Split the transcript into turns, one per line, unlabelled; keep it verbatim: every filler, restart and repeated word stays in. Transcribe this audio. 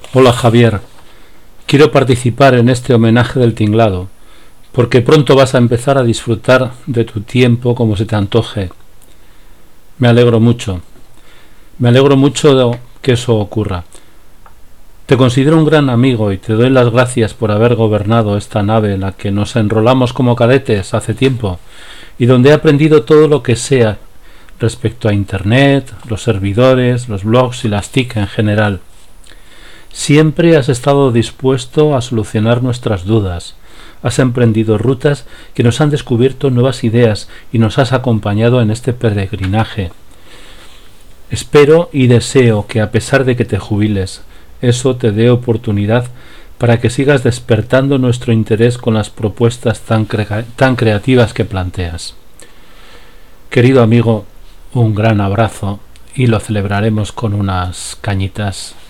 Hola Javier, quiero participar en este homenaje del tinglado, porque pronto vas a empezar a disfrutar de tu tiempo como se te antoje. Me alegro mucho, me alegro mucho de que eso ocurra. Te considero un gran amigo y te doy las gracias por haber gobernado esta nave en la que nos enrolamos como cadetes hace tiempo y donde he aprendido todo lo que sea respecto a Internet, los servidores, los blogs y las T I C en general. Siempre has estado dispuesto a solucionar nuestras dudas, has emprendido rutas que nos han descubierto nuevas ideas y nos has acompañado en este peregrinaje. Espero y deseo que a pesar de que te jubiles, eso te dé oportunidad para que sigas despertando nuestro interés con las propuestas tan, cre- tan creativas que planteas. Querido amigo, un gran abrazo y lo celebraremos con unas cañitas